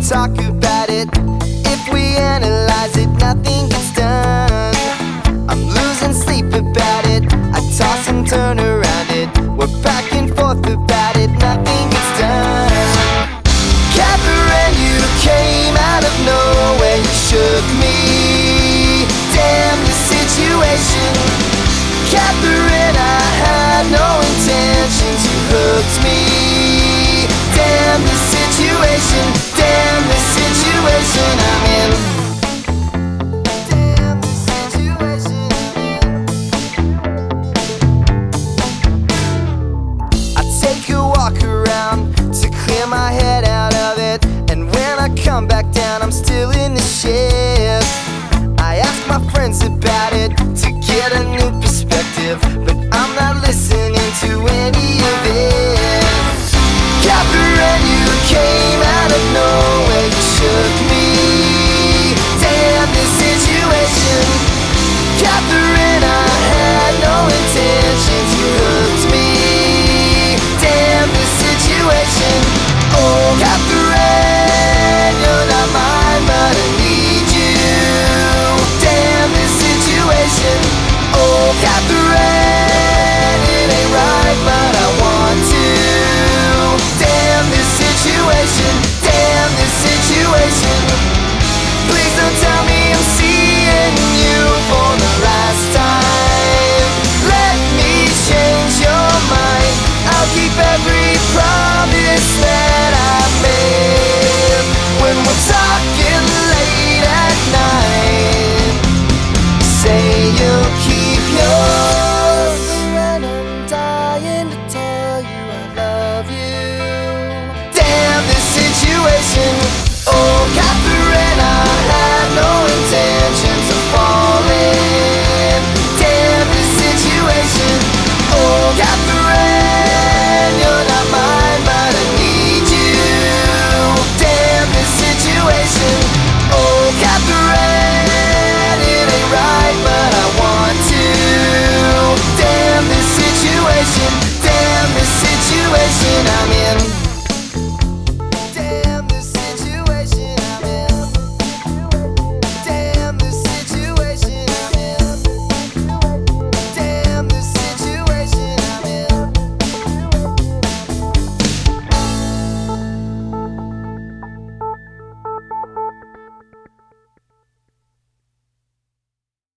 talk about it. If we analyze it, nothing gets done. I'm losing sleep about it. I toss and turn around it. We're back and forth about it. Nothing gets done. Catherine, you came out of nowhere. You shook me. Damn the situation. Catherine, I had no intentions. You hooked me. Damn the situation. Damn the situation I'm in. Damn the situation I'm in. I take a walk around to clear my head out of it, and when I come back down, I'm still in the shade.